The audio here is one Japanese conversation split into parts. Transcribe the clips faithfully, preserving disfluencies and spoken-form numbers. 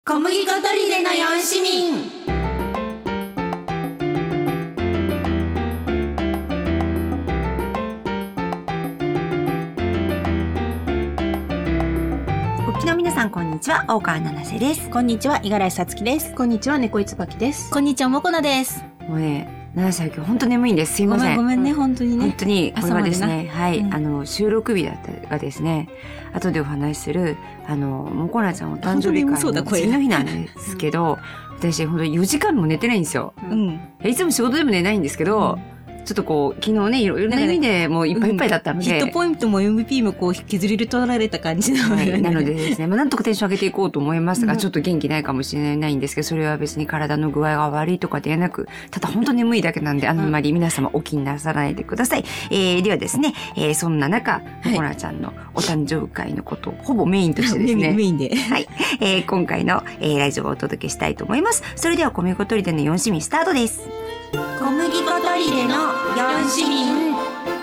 小麦粉とりでの四市民。 お聞きの皆さん、こんにちは。大川七瀬です。 こんにちは、五十嵐さつきです。 こんにちは、猫いつばきです。 こんにちは、もこなです。 もうね、七瀬は今日本当眠いんです。すいません。 ごめんごめんね、本当にね。 本当に、これはですね、はい、 うん、 あの、収録日だったがですね、後でお話しする、あの、もこなちゃんお誕生日会の次の日なんですけど、私、本当によじかんも寝てないんですよ。うん。いつも仕事でも寝ないんですけど、うんちょっとこう、昨日ね、いろいろな意味でもういっぱいいっぱいだったので。 ヒットポイントも エムブイピー もこう、削り取られた感じなので、 はい。なのでですね、まあ、なんとかテンション上げていこうと思いますが、うん、ちょっと元気ないかもしれないんですけど、それは別に体の具合が悪いとかではなく、ただ本当に眠いだけなんで、あんまり皆様お気になさらないでください。えー、ではですね、えー、そんな中、もこなちゃんのお誕生日会のことをほぼメインとしてですね。 メインで。 はい。えー、今回の、えー、ラジオをお届けしたいと思います。それでは、小麦粉とりでのよん市民スタートです。 小麦粉とりでのよん市民。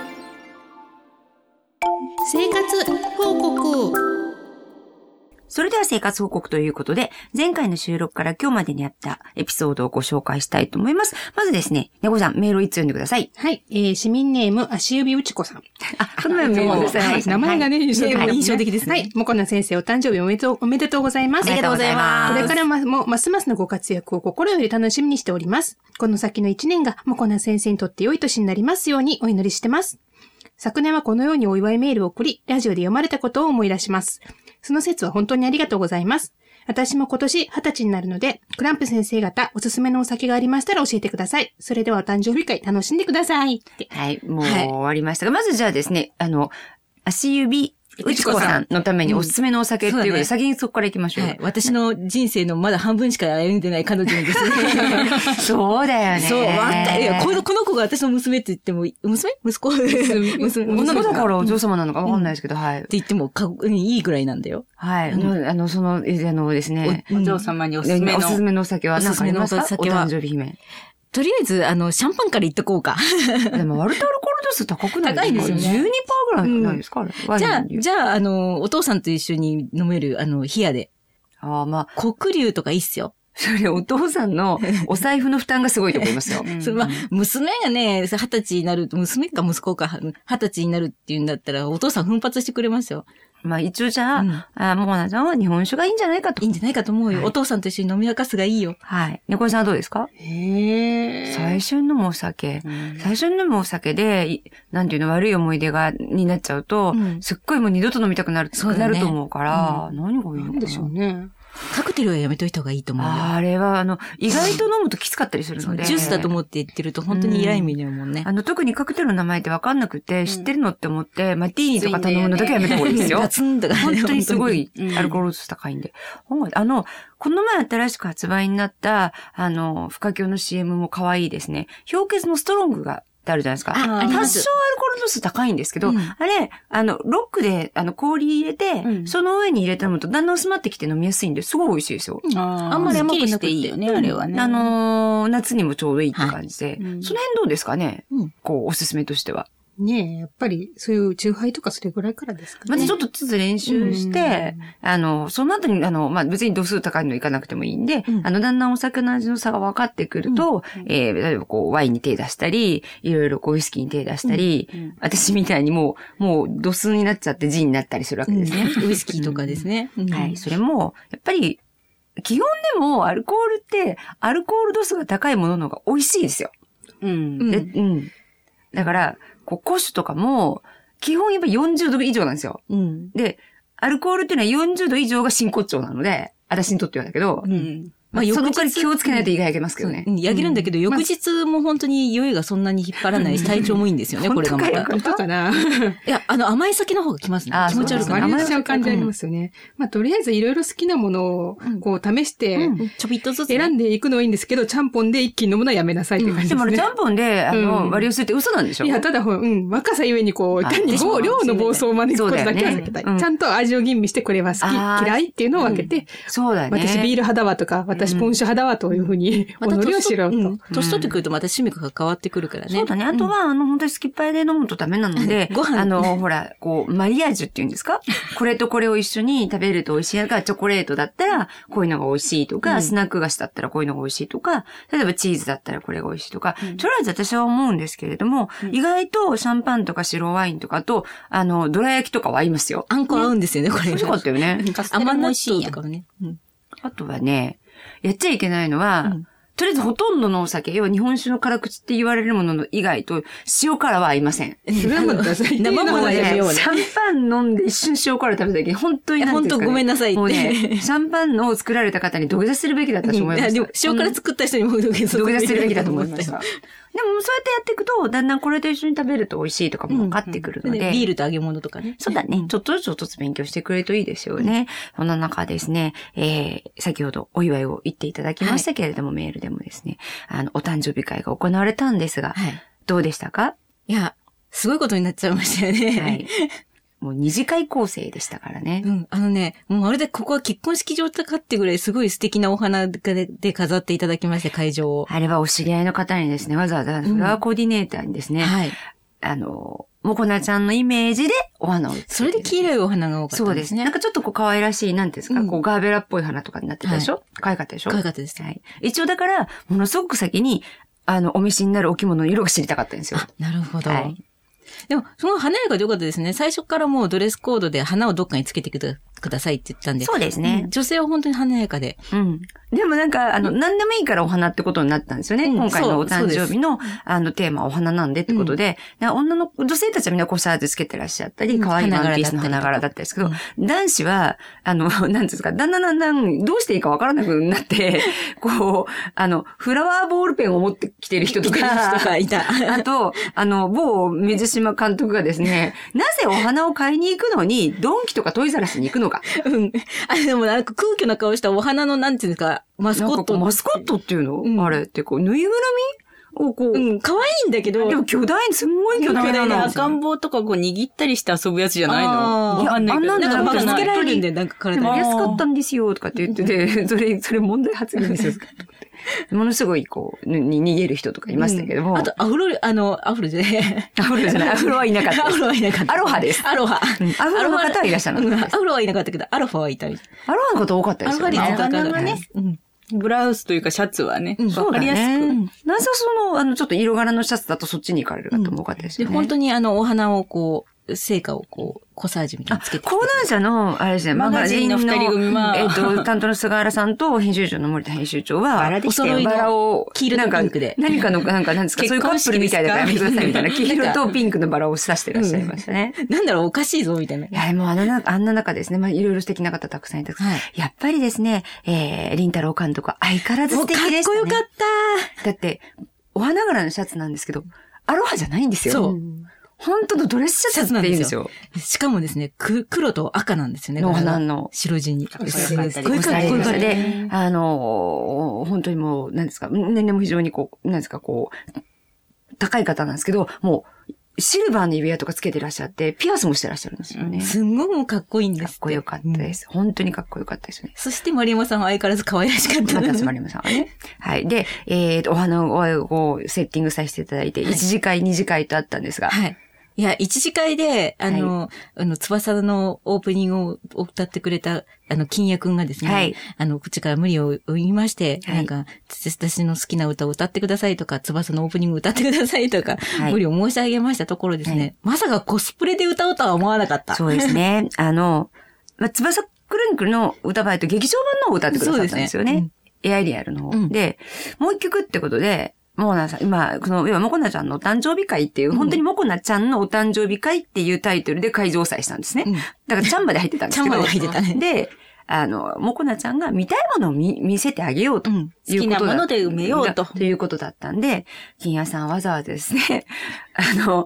生活報告。 それでは生活報告ということで、前回の収録から今日までにあったエピソードをご紹介したいと思います。まずですね、猫さん、メールをいつ読んでください。 はい、えー、市民ネーム、足指うちこさん。 あ、その前メールください。 名前がね、印象的、 はい、印象的ですね。 はい、もこな先生、お誕生日おめでとう、おめでとうございます。 ありがとうございます。 これからも、ますますのご活躍を心より楽しみにしております。この先の一年が、もこな先生にとって良い年になりますようにお祈りしてます。昨年はこのようにお祝いメールを送り、ラジオで読まれたことを思い出します。その説は本当にありがとうございます。私も今年二十歳になるので、クランプ先生方おすすめのお酒がありましたら教えてください。それではお誕生日会楽しんでください。 はい、もう終わりましたが、はい、まずじゃあですね、あの、足指、うちこさんのためにおすすめのお酒っていうことで、うん、先にそこから行きましょう。はい。 私の人生のまだ半分しか歩んでない彼女にですね。 そうだよね。 そう、わかる。いや、この、この子が私の娘って言っても、娘息子娘女の子だからお嬢様なのかわかんないですけど、うん、はい。って言っても、か、いいぐらいなんだよ。 はい。うん、あの、その、あのですね。 お嬢様におすすめの。 おすすめのお酒は何かありますか？お誕生日姫。 とりあえず、あの、シャンパンから言っとこうか。 でも、割とアルコール度数高くないですか？ 高いですよね。 じゅうにパーセント ぐらいないですか、うん、 じゃあ、じゃあ、あの、お父さんと一緒に飲める、あの、冷やで。 ああ、まあ。 黒龍とかいいっすよ。 それ、お父さんのお財布の負担がすごいと思いますよ。 うんそまあ、娘がね、二十歳になると、娘か息子か、二十歳になるって言うんだったら、お父さん奮発してくれますよ。 まあ一応じゃあ、うん、あもこなちゃんは日本酒がいいんじゃないかと。 いいんじゃないかと思うよ。はい、お父さんと一緒に飲み明かすがいいよ。 はい。猫さんはどうですか？ へー。 最初に飲むお酒。うん、最初に飲むお酒で、なんていうの悪い思い出が、になっちゃうと、うん、すっごいもう二度と飲みたくなる、そうだね、なると思うから、うん、何がいいのかな。 なんでしょうね。 カクテルはやめといた方がいいと思うよ。 あれは、あの、意外と飲むときつかったりするので。 ジュースだと思って言ってると本当に偉い目に遭うもんね、 うん。あの、特にカクテルの名前ってわかんなくて、知ってるのって思って、うん、マティーニとか頼むのだけはやめた方がいいですよ。 ガツンとかね。 本当にすごいアルコール度数高いんで。うん、あの、この前新しく発売になった、あの、フカキョの シーエム も可愛いですね。氷結のストロングが、ってあるじゃないですか。多少アルコール度数高いんですけど、うん、あれ、あの、ロックで、あの、氷入れて、うん、その上に入れたのとだんだん薄まってきて飲みやすいんで、すごい美味しいですよ。 あ, あんまり甘くなくていいよね、あれはね。 あのー、夏にもちょうどいいって感じで、はいうん、その辺どうですかね、うん、こう、おすすめとしては。 ねえ、やっぱり、そういうチューハイとかそれぐらいからですかね。 まずちょっとずつ練習して、あの、その後に、あの、まあ、別に度数高いのいかなくてもいいんで、うん、あの、だんだんお酒の味の差が分かってくると、うん、えー、例えばこう、ワインに手出したり、いろいろこう、ウイスキーに手出したり、うんうん、私みたいにもう、もう、度数になっちゃってジンになったりするわけですね。 うん、ウイスキーとかですね。 うん、はい。それも、やっぱり、基本でも、アルコールって、アルコール度数が高いものの方が美味しいですよ。うん。で、うん。だから、こう、古酒とかも、基本やっぱよんじゅうど以上なんですよ。うん、で、アルコールっていうのはよんじゅうど以上が真骨頂なので、私にとってはだけど、うん、まあ、そのから気をつけないと胃が焼けますけどね。 うん、焼けるんだけど、翌日も本当に酔いがそんなに引っ張らないし、体調もいいんですよね、これがまた。 本当かな。 いや、あの、甘い酒の方がきますね。気持ち悪くなる。 甘い酒感じありますよね。まあ、とりあえずいろいろ好きなものを、こう、試して、 ちょびっとずつ。 選んでいくのはいいんですけど、ちゃんぽんで一気に飲むのはやめなさいって感じですね。 でもあれ、ちゃんぽんで、あの、割り薄いって嘘なんでしょ？ いや、ただ、うん、若さゆえにこう、単に量の暴走を招くことだけは避けたい。ちゃんと味を吟味して、これは好き、嫌いっていうのを分けて、 そうだね。 私ビール派だわとか、私私ポン酒派だわというふうに、おのりをしろと。 年取ってくるとまた趣味が変わってくるからね。 そうだね。あとは、あの、本当にスキッパーで飲むとダメなので、 ご飯あの、ほら、こう、マリアージュっていうんですかこれとこれを一緒に食べると美味しいが、チョコレートだったらこういうのが美味しいとか、スナック菓子だったらこういうのが美味しいとか、例えばチーズだったらこれが美味しいとか、とりあえず私は思うんですけれども、意外とシャンパンとか白ワインとかと、あの、どら焼きとかは合いますよ。 あんこ合うんですよね、これ。 美味しかったよね。 甘納豆とかもね。 あとはね、やっちゃいけないのは、うん、とりあえずほとんどのお酒、要は日本酒の辛口って言われるものの以外と塩辛は合いません。 生ものでやめようね。 シャンパン飲んで一瞬塩辛食べた時に本当になんていうんですかね。 本当ごめんなさいって。 もうね、シャンパンのを作られた方に土下座するべきだったと思いました。 でも塩辛作った人にも土下座土下座するべきだと思いました。でもそうやってやっていくと、だんだんこれと一緒に食べると美味しいとかも分かってくるので。 うんうん、ビールと揚げ物とかね。 そうだね。ちょっとずつちょっとずつ勉強してくれるといいですよね。そんな中ですね、えー、先ほどお祝いを言っていただきましたけれども、はい、メールでもですね、あの、お誕生日会が行われたんですが、はい、どうでしたか？ いや、すごいことになっちゃいましたよね。 はい。もう二次会構成でしたからね。 うん。あのね、もうまるでここは結婚式場かってぐらいすごい素敵なお花で飾っていただきまして、会場を。 あれはお知り合いの方にですね、わざわざフラワーコーディネーターにですね、うん、はい。あの、もこなちゃんのイメージでお花を作って。 それで黄色いお花が多かったんですね。そうですね。 なんかちょっとこう可愛らしい、なんていうんですか、うん、こうガーベラっぽい花とかになってたでしょ、はい、可愛かったでしょ可愛かったです。 はい。一応だから、ものすごく先に、あの、お召しになるお着物の色が知りたかったんですよ。 あ、なるほど。はい。でも、その華やかでよかったですね。最初からもうドレスコードで花をどっかにつけてくだくださいって言ったんで。 そうですね。 うん、女性は本当に華やかで。 うん。でもなんか、あの、うん、何でもいいからお花ってことになったんですよね。うん、今回のお誕生日の、あの、テーマはお花なんでってことで、うん、女の、女性たちはみんなコサージュつけてらっしゃったり、可愛いワンピースの花柄だったんですけど、うん、男子は、あの、なんていうんですか、だんだんだんだんどうしていいかわからなくなって、こう、あの、フラワーボールペンを持ってきてる人とか、 とかいた。 あと、あの、某水島監督がですね、なぜお花を買いに行くのに、ドンキとかトイザラスに行くのか。 うん。あれでもなんか空虚な顔したお花のなんていうんですか、マスコット。 マスコットっていうの、うん、あれってこう、ぬいぐるみをこう。 うん、可愛いんだけど。 でも巨大、すんごい巨大なの。 赤ん坊とかこう握ったりして遊ぶやつじゃないの？ いや、あんなんなんか巻きつけられるんで、なんか体に。でも安かったんですよ、とかって言ってて、それ、それ問題発言ですよ。ものすごいこう、に逃げる人とかいましたけども。 うん、あと、アフロ、あの、アフロじゃない。 アフロじゃない。アフロはいなかった。 アフロはいなかった。 アロハです。 アロハ。 うん、アフロの方はいらっしゃらなかったです。 アフロはいなかったけど、アロハはいた。アロハの方多かったですよね。 アロハがね。うんブラウスというかシャツはね、 うん、 わかりやすく。ね、 なぜその、あの、ちょっと色柄のシャツだとそっちに行かれる方も多かったですよね。 うん、で本当にあの、お花をこう、成果をこう、コサージュみたいにつけて。 講談社の、あれですね、 マガジンの二人組は、 えっと、担当の菅原さんと編集長の森田編集長は、 バラでしてバラを、 黄色とピンクで。 何かの、なんか、なんですか、そういうカップルみたいだからやめてくださいみたいな、黄色とピンクのバラを刺してらっしゃいましたね。 うん、なんだろう、おかしいぞ、みたいな。 いや、もうあのな、あんな中ですね、まあ、いろいろ素敵な方たくさんいた。はい、やっぱりですね、えー、林太郎監督は相変わらず素敵でしたね。 かっこよかった。 だって、お花柄のシャツなんですけど、アロハじゃないんですよ。 そう。 本当のドレスシャツって言うんですよ。 しかもですね、く、黒と赤なんですよね。 お花の。 白地に。 すごいかっこよかったで、あの、本当にもう、何ですか、年齢も非常にこう、何ですか、こう、高い方なんですけど、もう、シルバーの指輪とかつけてらっしゃって、ピアスもしてらっしゃるんですよね。 すんごいもうかっこいいんです。 かっこよかったです。うん、本当にかっこよかったですね。 そして丸山さんは相変わらず可愛らしかったです。丸山さんはね。はい。で、えーと、お花をこうセッティングさせていただいて、はい、いち次会、に次会とあったんですが。 はい。いや、一次会で、あの、はい、あの、翼のオープニングを歌ってくれた、あの、金谷くんがですね、はい、あの、口から無理を言いまして、はい、なんか、私の好きな歌を歌ってくださいとか、翼のオープニング歌ってくださいとか、はい、無理を申し上げましたところですね、はい、まさかコスプレで歌うとは思わなかった。 そうですね。あの、まあ、翼クロニクルの歌場合と劇場版のを歌ってくださったんですよね。そうですね。うん、エアリアルの方、うん、で、もう一曲ってことで、モコナさん、今、この、要はモコナちゃんのお誕生日会っていう、うん、本当にモコナちゃんのお誕生日会っていうタイトルで会場祭したんですね。うん、だからちゃんまで入ってたんですけど。 ちゃんまで入ってたね。 で、あの、モコナちゃんが見たいものを 見, 見せてあげようということだ、うん、 好きなもので埋めようと。 ということだったんで、金谷さんわざわざですね、あの、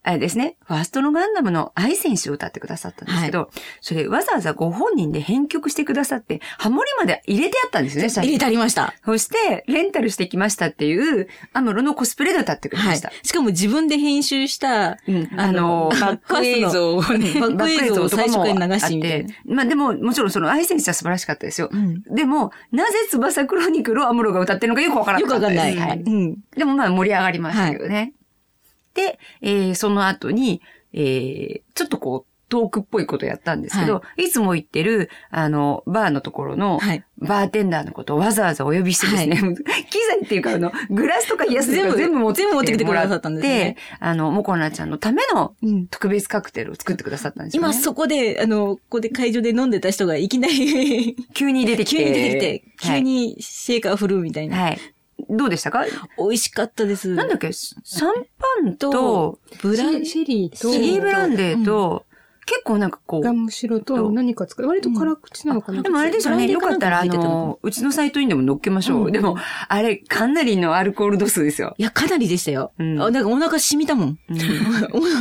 あれですね、ファーストのガンダムの愛選手を歌ってくださったんですけど、はい、それわざわざご本人で編曲してくださって、ハモリまで入れてあったんですね、 入れてありました。 そして、レンタルしてきましたっていう、アムロのコスプレで歌ってくれました。はい、 しかも自分で編集した、うん、あの、 バック映像をね、 バック映像を最初から流しみたいな。 まあでも、もちろんその愛選手は素晴らしかったですよ。うん、でも、なぜ翼クロニクルをアムロが歌ってるのかよくわからなかったです。よくわかんない。はい。うん、でもまあ盛り上がりましたけどね。はい、で、えー、その後に、えー、ちょっとこう、トークっぽいことやったんですけど、はい、いつも行ってる、あの、バーのところの、はい、バーテンダーのことをわざわざお呼びしてですね、はい、機材っていうか、あの、グラスとか冷やすとか全部持ってきてくださったんですね。あの、モコナちゃんのための特別カクテルを作ってくださったんですよね。 今そこで、あの、ここで会場で飲んでた人がいきなり急に出てきて、 急に出てきて、急にシェーカー振るみたいな。 はい。どうでしたか？ 美味しかったです。 なんだっけ、シャンパンと、 ブラン、シェリーと、 シェリーブランデーと、うん、結構なんかこう。 ガムシロと何か使う。割と辛口なのかな、うん、 でもあれですよね。よかったら、あの、うちのサイトにでも載っけましょう。うん、でも、あれ、かなりのアルコール度数ですよ。 いや、かなりでしたよ。うん、なんかお腹染みたもん。うん、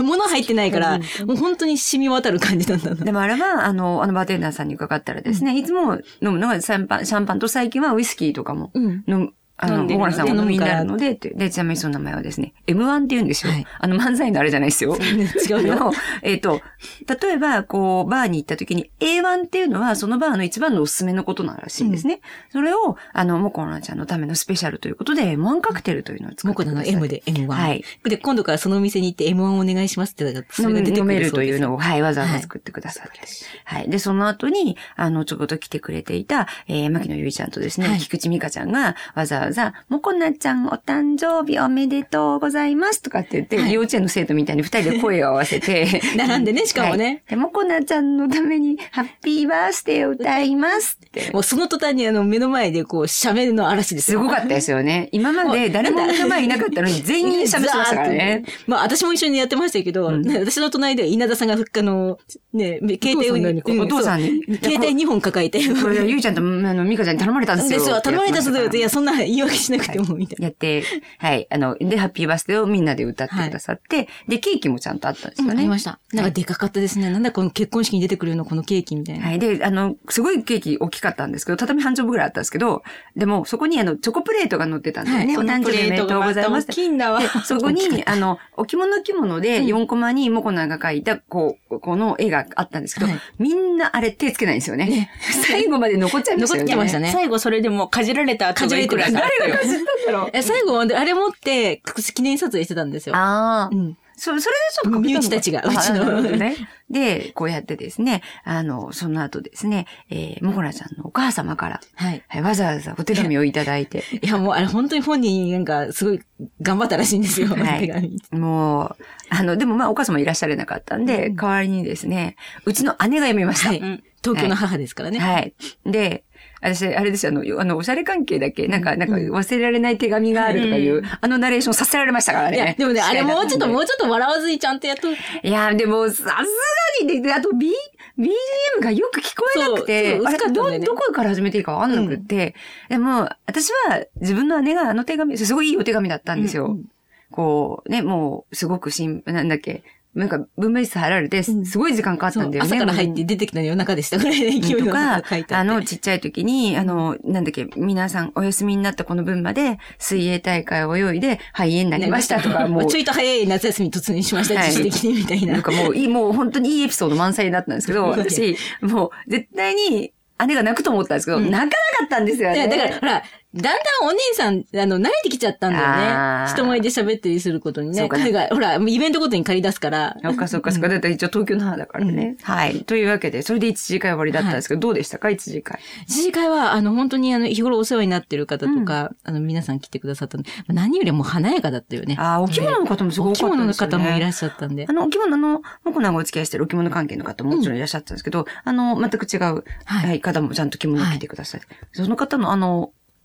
物入ってないから、もう本当に染み渡る感じなんだな。 でもあれは、あの、あのバーテンダーさんに伺ったらですね、うん、いつも飲むのがシャンパン、シャンパンと最近はウイスキーとかも飲む。うんあの、モコナさんお飲みになるので、で、ちなみにその名前はですね、エムワン って言うんですよ。はい、あの、漫才のあれじゃないですよ。 違うよ。 えっと、例えば、こう、バーに行った時に、エーワン っていうのは、そのバーの一番のおすすめのことならしいんですね。うん、それを、あの、モコナちゃんのためのスペシャルということで、エムワン カクテルというのを作ってください。 モコナの M で エムワン。 はい。 で、今度からそのお店に行って エムワン お願いしますって言ったら、それが出てくる飲めるというのを、はい、わざわざ作ってくださって。はい。はい、で、その後に、あの、ちょこっと来てくれていた、えー、牧野ゆいちゃんとですね、はい、菊池美香ちゃんが、わざわざ、モコナちゃんお誕生日おめでとうございますとかって言って、はい、幼稚園の生徒みたいに二人で声を合わせて。 並んでね、しかもね。はい、 で、モコナちゃんのためにハッピーバースデーを歌いますって。 もうその途端にあの目の前でこう喋るの嵐ですよ。すごかったですよね。今まで誰も目の前いなかったのに全員喋ってましたからね。 まあ私も一緒にやってましたけど、うん、私の隣では稲田さんがあの、ね、携帯を、 お父さんに。 携帯にほん抱えて。 これゆいちゃんとあのミカちゃんに頼まれたんですよ。 ですよ、頼まれたんですよ。いや、そんな言い訳しなくてもみたいな。 やって、はい。あの、で、ハッピーバースデーをみんなで歌ってくださって、はい、で、ケーキもちゃんとあったんですよね。うん、 ありました。なんかでかかったですね。はい、なんだこの結婚式に出てくるのこのケーキみたいな。 はい。で、あの、すごいケーキ大きかったんですけど、畳半丁分ぐらいあったんですけど、でも、そこにあの、チョコプレートが乗ってたんですよね。はい、お誕生日おめでとうございます。 大きいんだわ。 そこに、あの、置物着物でよんコマにモコナが描いた、こう、この絵があったんですけど、はい、みんなあれ手つけないんですよね。ね最後まで残っちゃいましたよね。 残っちゃいましたね。 最後それでもかじられた後がいくらか。 誰がかじったんだろう。 最後、あれ持って、記念撮影してたんですよ。 ああ。うん。そ、それでちょっと身内たちが、うちの。 ね。で、こうやってですね、あの、その後ですね、えー、モコナちゃんのお母様から、はい。はい、わざわざお手紙をいただいて。 いや、もうあれ本当に本人なんかすごい頑張ったらしいんですよ。 はい。もう、あの、でもまあお母様いらっしゃれなかったんで、うん、代わりにですね、うちの姉が読みました。はい。うん、 東京の母ですからね。 はい。で、私、あれですよ、あの、あの、おしゃれ関係だけ、なんか、なんか、忘れられない手紙があるとかいう、うん、あのナレーションさせられましたからね。 いや、でもね、あれもうちょっと、もうちょっと笑わずにちゃんとやっと。 いや、でも、さすがにね、あと B、ビージーエム がよく聞こえなくて、あれか、ど、どこから始めていいかわかんなくて、うん、でも、私は自分の姉があの手紙、すごいいいお手紙だったんですよ。うん、こう、ね、もう、すごくしん、なんだっけ、なんか、文明室入られて、すごい時間かかったんだよね。 朝から入って出てきたの夜中でしたぐらいで勢いの中書いてあって。 あの、ちっちゃい時に、あの、なんだっけ、皆さんお休みになったこの分まで、水泳大会を泳いで、肺炎になりましたとか、もう。 ちょいと早い夏休み突入しました、自主的にみたいな。 なんかもう、いい、もう本当にいいエピソード満載だったんですけど、私、もう、絶対に、姉が泣くと思ったんですけど、うん、泣かなかったんですよね。 だから、ほら、だんだんお姉さん、あの、慣れてきちゃったんだよね。人前で喋ったりすることにね。海外、ほら、イベントごとに借り出すから。 そっかそっかそっか。だって一応東京の母だからね、うん。はい。というわけで、それで一次会終わりだったんですけど、はい、どうでしたか一次会。 一次会は、あの、本当にあの、日頃お世話になってる方とか、うん、あの、皆さん来てくださったので、何よりも華やかだったよね。 ああ、お着物の方もすごく多かったですよね。 お着物の方もいらっしゃったんで。 あの、お着物の、僕なんかお付き合いしてるお着物関係の方ももちろんいらっしゃったんですけど、うん、あの、全く違う、はい、はい、方もちゃんと着物を着てください。はい、その方のあの、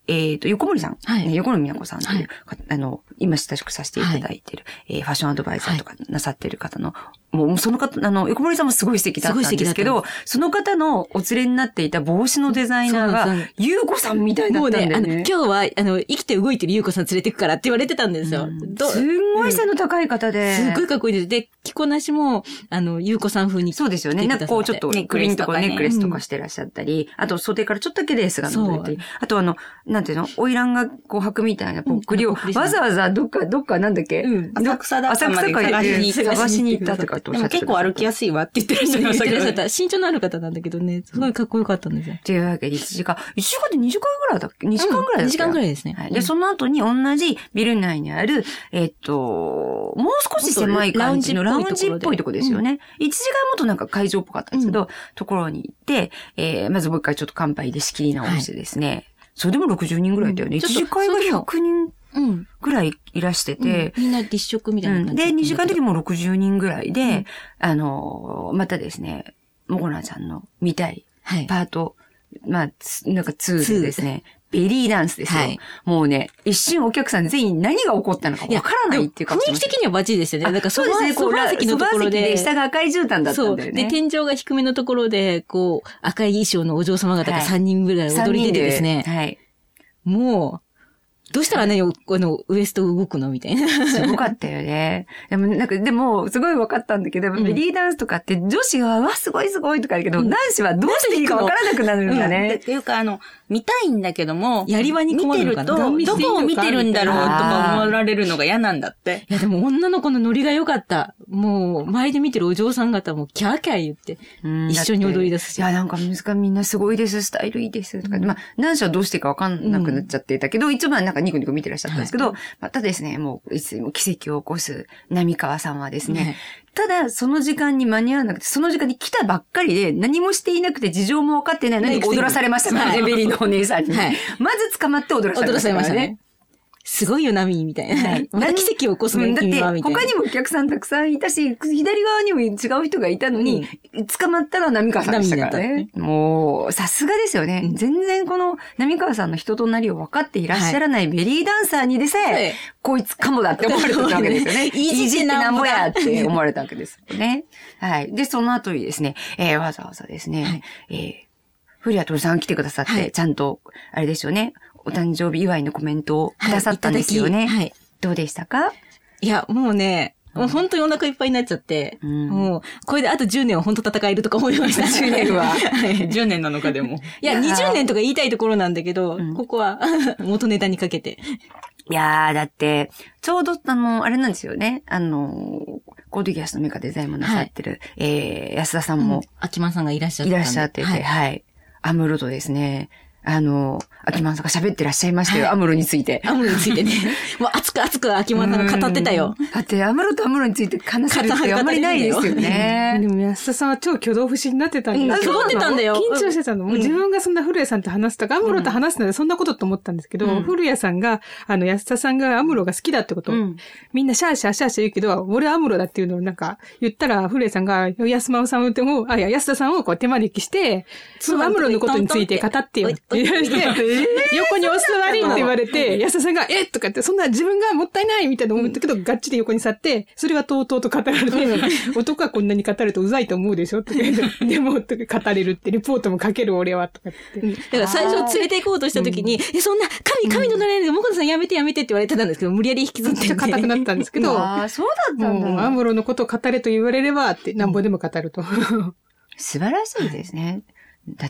えっと、横森さん。 はい。 横森美奈子さんという、はい、あの、今親しくさせていただいている、はい、えー、ファッションアドバイザーとかなさっている方の、はい、もうその方、あの、横森さんもすごい素敵だったんですけど、その方のお連れになっていた帽子のデザイナーが、ゆうこさんみたいだったんだよね。もうね、 あの、今日は、あの、生きて動いてるゆうこさん連れてくからって言われてたんですよ。うん、 すんごい背の高い方で。 すっごいかっこいいです。で、着こなしも、あの、ゆうこさん風に。 そうですよね。なんかこうちょっと、クリーンとかネックレスとかしてらっしゃったり、うん、あと袖からちょっとだけレースが覗いて、あとあの、なんていうの、花魁がこう履くみたいなぽっくりを、うん、わざわざどっか、どっかなんだっけ、うん、 浅草だったまで探しに探しに行ったとかっておっしゃってた。でも結構歩きやすいわって言ってらっしゃいましたけど、ね。 身長のある方なんだけどね、すごいかっこよかったんですよ。 というわけでいちじかん、いちじかんでにじかんぐらいだっけ ?に 時間ぐらいだっけ、うん、 にじかんぐらいですね。 はい。で、その後に同じビル内にある、えっと、もう少し狭い感じのラウンジっぽいとこですよね。うん、いちじかんもとなんか会場っぽかったんですけど、うん、ところに行って、えー、まずもう一回ちょっと乾杯で仕切り直してですね、はい、それでもろくじゅうにんぐらいだよね。うん、いちじかんがひゃくにんぐらいいらしてて、 うん、みんな立食みたいな感じ、うん、 で、にじかんの時もろくじゅうにんぐらいで、うん、あの、またですね、もこなちゃんの見たいパート、はい、まあ、なんかツーでですね、ベリーダンスですよ。はい、もうね、一瞬お客さん全員何が起こったのかわからないっていうか。 雰囲気的にはバッチリですよね。だからそうですね、ソファー席のところで。で、下が赤い絨毯だったんだよね。そう。 で、天井が低めのところで、こう、赤い衣装のお嬢様方がさんにんぐらい踊り出てですね。 はい。 もう、どうしたらね、あの、ウエスト動くのみたいな。 すごかったよね。でも、なんか、でも、すごい分かったんだけど、うん、ベリーダンスとかって女子は、わ、すごいすごいとか言うけど、うん、男子はどうしていいか分からなくなるんだね。 うん、っていうか、あの、見たいんだけども、 やり場に困るのかな。 見てると、どこを見てるんだろうとか思われるのが嫌なんだって。 いや、でも女の子のノリが良かった。もう、周りで見てるお嬢さん方もキャーキャー言って、一緒に踊り出すし。 いや、なんかみんなすごいです、スタイルいいです、とか、うん、まあ、男子はどうしていいか分かんなくなっちゃってたけど、うん、一番なんかニコニコ見てらっしゃったんですけど、はい、またですね、もう、いつも奇跡を起こす浪川さんはですね、はい、ただ、その時間に間に合わなくて、その時間に来たばっかりで、何もしていなくて事情も分かってないのに踊らされましたからね、ベリーのお姉さんに。はい、まず捕まって踊らされましたからね。 すごいよ、ナミーみたいな。はい、また奇跡を起こすの、君は、みたいな。 他にもお客さんたくさんいたし、左側にも違う人がいたのに、うん、捕まったら浪川さんでしたからね。もう、さすがですよね。うん、全然この浪川さんの人となりを分かっていらっしゃらないベリーダンサーにでさえ、はい、こいつかもだって思われたわけですよね。いじってなんぼやって思われたわけですよね。はい。で、その後にですね、えー、わざわざですね、はい、えー、古谷徹さん来てくださって、はい、ちゃんと、あれですよね、お誕生日祝いのコメントをくださったんですよね。はい。はい、どうでしたか？ いや、もうね、もう本当にお腹いっぱいになっちゃって、うん、もう、これであとじゅうねんは本当戦えるとか思いました。 じゅうねんは。 はい。じゅうねんなのかでも。 いや、にじゅうねんとか言いたいところなんだけど、うん、ここは元ネタにかけて。 いやー、だって、ちょうど、あの、あれなんですよね。あの、コードギアスのメカデザインもなさってる、はい、えー、安田さんも、うん。 秋間さんがいらっしゃっていらっしゃってて、はい。はい、アムロとですね、あの、秋間さんが喋ってらっしゃいましたよ、はい、アムロについて。 アムロについてね。もう熱く熱く秋間さんが語ってたよ。 だって、アムロとアムロについて話せるってあんまりないですよね。 でも安田さんは超挙動不審になってたんだよ。挙動ってたんだよ。 緊張してたの。もう自分がそんな古谷さんと話すとか、アムロと話すのでそんなことと思ったんですけど、うん、古谷さんが、あの、安田さんがアムロが好きだってことを、うん、みんなシャーシャーシャーシャー言うけど、俺はアムロだっていうのをなんか言ったら、古谷さんが安間さんを、あ、いや、安田さんをこう手招きして、そのアムロのことについて語ってよって言われて、横にお座りって言われて、安田さんが、えとかって、そんな自分がもったいないみたいな思ったけど、がっちり横に去って、それがとうとうと語られて、男はこんなに語るとうざいと思うでしょとか言って、でも、語れるって、リポートも書ける俺は、とかって。 だから最初連れて行こうとした時に、え、そんな、神、神のなれるで、もこさんやめてやめてって言われてたんですけど、無理やり引きずって。めっちゃ硬くなったんですけど、 ああ、そうだったんだ。 もう、アムロのことを語れと言われれば、って、なんぼでも語ると。 素晴らしいですね。だって、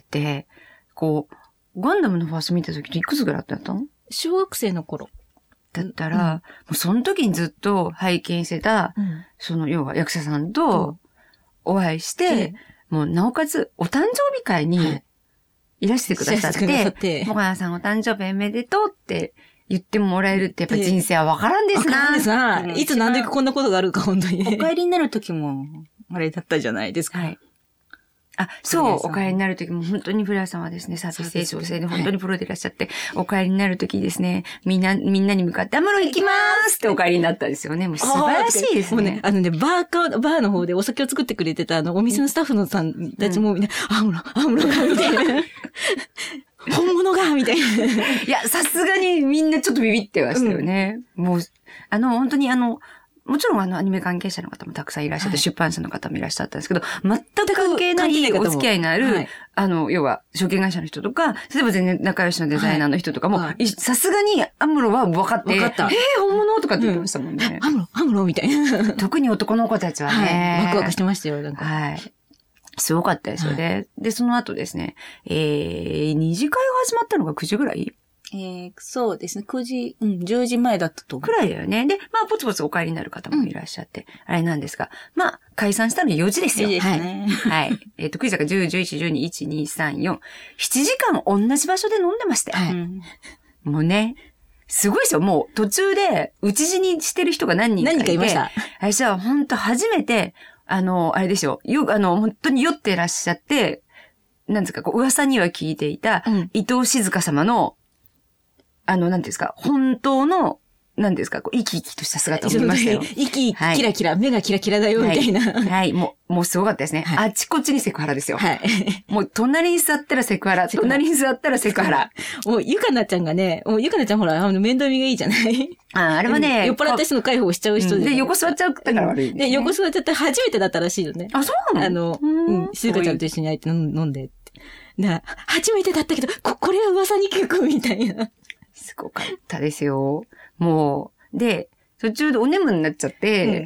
こう、ガンダムのファースト見た時っていくつぐらいだったの？ 小学生の頃。 だったら、うん、もうその時にずっと拝見してた、うん、その要は役者さんとお会いして、うん、もうなおかつお誕生日会にいらしてくださって、もこなさんお誕生日おめでとうって言ってもらえるってやっぱ人生はわからんですな。わからんですな。いつ何でこんなことがあるか本当に。 お帰りになる時もあれだったじゃないですか。はい。 あ、そう、お帰りになるときも本当に古谷さんはですね、サービス成長生で本当にプロでいらっしゃって、はい、お帰りになるときですね、みんな、みんなに向かって、アムロ行きまーすってお帰りになったんですよね。もう素晴らしいですね。もうね、 あのね、バーか、バーの方でお酒を作ってくれてたあの、お店のスタッフのさんたちもみんな、うん、アムロ、アムロがみたいな。 本物がみたいな。 いや、さすがにみんなちょっとビビってましたよね。うん、もう、あの、本当にあの、もちろんあのアニメ関係者の方もたくさんいらっしゃって、はい、出版社の方もいらっしゃったんですけど、全く関係ないお付き合いのある、はい、あの、要は、証券会社の人とか、例えば全然仲良しのデザイナーの人とかも、さすがにアムロは分かって、分かった。えー、本物とかって言ってましたもんね。 うん、アムロ、アムロみたいな。 特に男の子たちはね、 はい、ワクワクしてましたよ、なんか。 はい。すごかったですよね。はい、で、その後ですね、えー、二次会が始まったのがくじぐらいえー、そうですね。くじ、うん、じゅうじまえだったと思う。 くらいだよね。で、まあ、ポツポツお帰りになる方もいらっしゃって、うん、あれなんですが、まあ、解散したのよじですよ。 よじですね。 はい。はい。えっ、ー、と、くじだからじゅう、じゅういち、じゅうに、いち、に、さん、よん、ななじかん同じ場所で飲んでましたよ。はい。もうね、すごいですよ。もう途中で、打ち死にしてる人が何人かいて。 何人かいました。 私は本当初めて、あの、あれですよ。よ、あの、本当に酔ってらっしゃって、なんですか、こう、噂には聞いていた、うん、伊藤静香様の、あの、なんていうんですか、本当の、なんですか、こう、生き生きとした姿を見ましたよ。 生き、はい、キラキラ、目がキラキラだよ、みたいな。 はい、はい、もう、もうすごかったですね。はい、あちこちにセクハラですよ。はい。もう、隣に座ったらセクハラ、隣に座ったらセクハラ。 もう、ゆかなちゃんがね、もう、ゆかなちゃんほら、あの、面倒見がいいじゃない。 あ、あれはね、 酔っ払った人の介護をしちゃう人で。 で、横座っちゃったから悪い、 ね。で、横座っちゃって初めてだったらしいよね。 あ、そうなの？ あの、うん、静香ちゃんと一緒に相手飲んで。な、初めてだったけど、こ、これは噂に聞くみたいな。 すごかったですよ。もう、で、途中でお眠になっちゃって、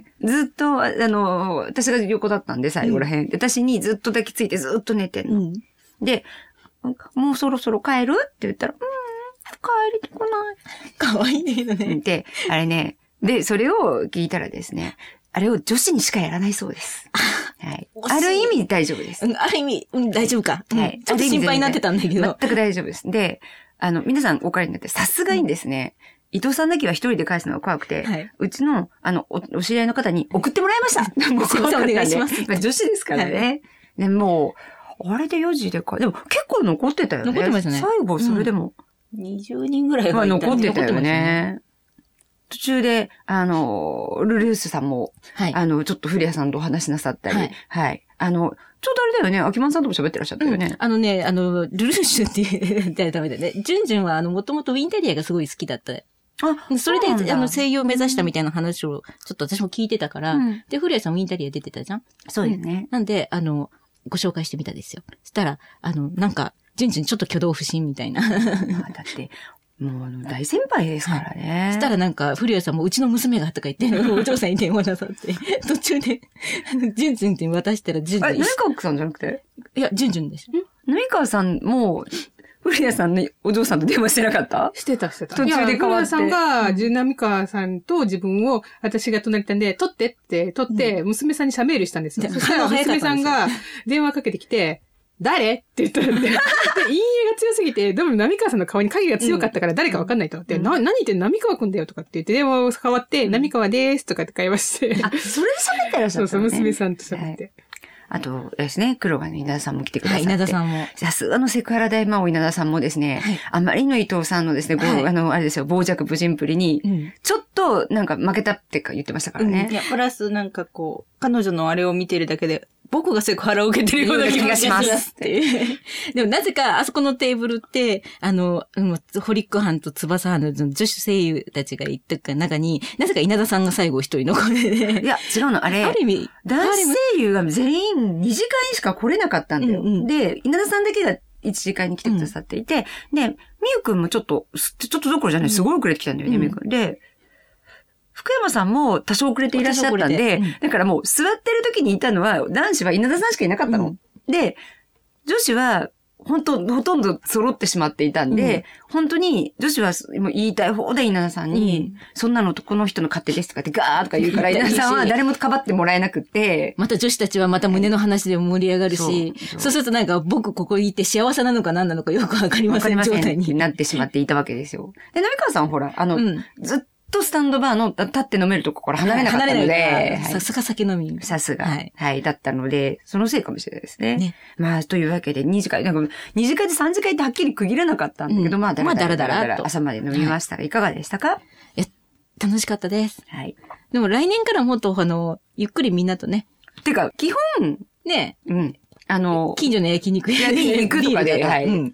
うん、ずっと、あの、私が横だったんで、最後らへん。うん、私にずっと抱きついてずっと寝てんの。うん、で、もうそろそろ帰るって言ったら、うーん、帰りたくない。 かわいいね。 で、あれね、で、それを聞いたらですね、あれを女子にしかやらないそうです。はい。ある意味大丈夫です。 うん、ある意味、うん、大丈夫か。はい。ちょっと心配になってたんだけど。 全く大丈夫です。で、あの、皆さんお帰りになって、さすがにですね、うん、伊藤さんだけは一人で返すのが怖くて、はい、うちの、あのお、お知り合いの方に送ってもらいました。 もうすいません、お願いします。 まあ、女子ですからね。はい、でもう、あれでよじでか、でも結構残ってたよね。 残ってましたね。 最後、それでも。 うん、にじゅうにんぐらいは残ってたよね。途中で、あの、ルルースさんも、はい、あの、ちょっと古谷さんとお話しなさったり、はい。はい、あの、ちょうどあれだよね、秋満さんとも喋ってらっしゃったよね。うん、 あのね、あの、ルルーシュって言ったらダメだね。ジュンジュンは、あの、もともとウィンタリアがすごい好きだった。あ、それで、あの、声優を目指したみたいな話を、ちょっと私も聞いてたから、うん、で、古谷さんウィンタリア出てたじゃん？ そうですね。 なんで、あの、ご紹介してみたんですよ。そしたら、あの、なんか、ジュンジュンちょっと挙動不審みたいな。 だって、もうあの大先輩ですからね。 そしたらなんか、古谷さんもうちの娘がとか言って、お嬢さんに電話なさって、途中で、ジュンジュンって渡したらジュンジュン。 あれ、浪川さんじゃなくて？ いや、ジュンジュンです。 浪川さんも、古谷さんのお嬢さんと電話してなかった？ してた、してた。 途中で変わって。 古谷さんが、浪川さんと自分を、私が隣にいたんで、取ってって、取って、娘さんにシャメールしたんですよ。そしたら娘さんが電話かけてきて、誰って言ったらって。で、陰影が強すぎて、でも浪川さんの顔に影が強かったから誰かわかんないと。うん、で、な、何言ってんの浪川くんだよとかって言って、電話を変わって、浪川でーすとかって会話して。 あ、それで喋ってらっしゃった、ね、そうそう、 娘さんと喋って。はい、 あとですね、黒羽の稲田さんも来てくださって。 はい、稲田さんも。 さすがのセクハラ大魔王稲田さんもですね、はい、あまりの伊藤さんのですね、はい、あの、あれですよ、傍若無人ぶりに、うん、ちょっとなんか負けたってか言ってましたからね。 うん、いや、プラスなんかこう、彼女のあれを見てるだけで、僕がセクハラを受けてるような気がしますって。 でもなぜか、あそこのテーブルって、あの、ホリック班と翼班の女子声優たちがいった中に、なぜか稲田さんが最後一人残ってて。 いや、違うの、あれ。 ある意味、 男子声優が全員にじかいしか来れなかったんだよ。うんうん、で、稲田さんだけがいちじかいに来てくださっていて、うん、で、みゆくんもちょっと、ちょっとどころじゃない、すごい遅れてきたんだよね、みゆくん。で、福山さんも多少遅れていらっしゃったんで、うん、だからもう座ってる時にいたのは男子は稲田さんしかいなかったの。うん、で、女子は本当ほとんど揃ってしまっていたんで、うん、本当に女子はもう言いたい方で稲田さんに、うん、そんなのこの人の勝手ですとかってガーとか言うから、稲田さんは誰もかばってもらえなくって。 また女子たちはまた胸の話で盛り上がるし、そう、そうするとなんか僕ここにいて幸せなのか何なのかよくわかりません状態になってしまっていたわけですよ。で、浪川さんほら、あの、うん、ずっととスタンドバーの立って飲めるとこから離れなかったので、 はい、さすが酒飲み。 さすが、はい。はい。だったので、そのせいかもしれないですね。ね。まあ、というわけで、二次会、なんか、二次会で三次会ってはっきり区切れなかったんだけど、うん、まあ、だらだらだらだら朝まで飲みましたが、いかがでしたか？ いや、楽しかったです。 はい。 でも来年からもっと、あの、ゆっくりみんなとね。 てか、基本、 ね。 うん。あの、 近所の焼肉屋で行くとかで、はい。うん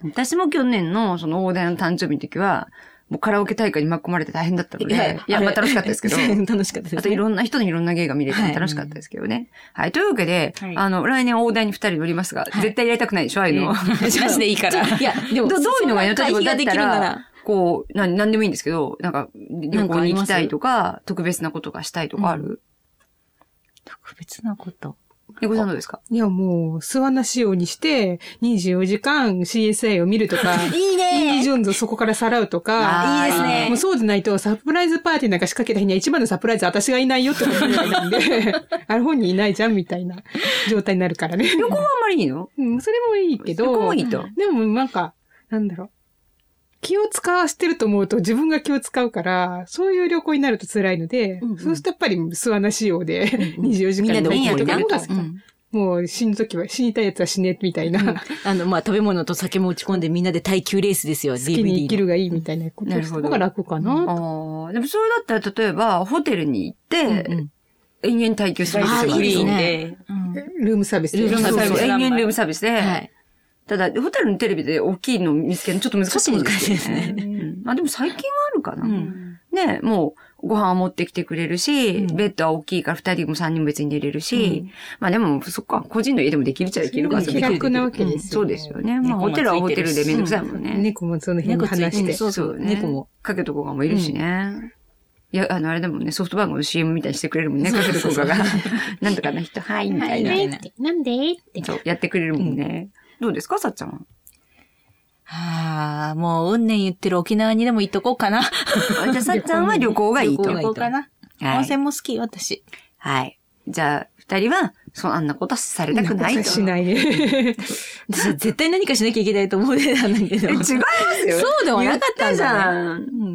私も去年のその大台の誕生日の時は、もうカラオケ大会に巻き込まれて大変だったので、いや、いやまあ楽しかったですけど、 楽しかったですね。 あといろんな人にいろんな芸が見れて楽しかったですけどね。はい。はい、というわけで、はい、あの、来年大台に二人乗りますが、はい、絶対やりたくないでしょ、ああいうの。 なしでいいから。いや、でも、どういうのがやりたいだったら、 こう、な、なんでもいいんですけど、なんか、旅行に行きたいとか、特別なことがしたいとかある、うん、 特別なこと。 猫さんどうですか？ いや、もう、巣穴仕様にして、にじゅうよじかん シーエスアイ を見るとか、 いいねインディ・ジョーンズをそこからさらうとか、 いいですね。 もうそうでないと、サプライズパーティーなんか仕掛けた日には一番のサプライズ私がいないよってことなんで、あれ本人いないじゃんみたいな状態になるからね。 旅行はあんまりいいの？ うん、それもいいけど。 旅行もいいと。 でもなんか、なんだろう。気を使わしてると思うと自分が気を使うから、そういう旅行になると辛いので、うんうん、そうするとやっぱり巣穴仕様でにじゅうよじかんみんなでいいとかの方が、もう死ぬときは死にたいやつは死ねみたいな、うん、 あのまあ食べ物と酒も打ち込んでみんなで耐久レースですよ。 好きに生きるがいいみたいなことをした方が楽かな。 うん、ああ、でもそれだったら例えばホテルに行って、うんうん、延々耐久するんですよ。 グリーンで、 うん、ルームサービスで。 ルームサービス。延々ルームサービスで。はい。ただ、ホテルのテレビで大きいの見つけるのちょっと難しいですね。うん、まあでも最近はあるかな。うん、ね、もうご飯を持ってきてくれるし、うん、ベッドは大きいから二人も三人も別に寝れるし、うん、まあでも、そっか、個人の家でもできるっちゃできるから。 気楽なわけですよ、ね。 そうですよね。まあホテルはホテルでめんどくさいもんね。 猫もその辺に話して。 そうそうね。猫も。かけとこがもいるしね。うんいや、あの、あれでもね、ソフトバンクの シーエム みたいにしてくれるもんね、かけとこが。なんとかの人、はい、みたいな。 なんでって。 そう、やってくれるもんね。どうですか、さっちゃんは。 はあ、もう、うんねん言ってる沖縄にでも行っとこうかな。 じゃあ、さっちゃんは旅行がいいと。 旅行かな。はい、温泉も好き、私。 はい。じゃあ、二人は、そう、あんなことされたくないと。 しないね。 絶対何かしなきゃいけないと思うねなんだけど。 違いますよ。 そうではなかったんじゃん。うん、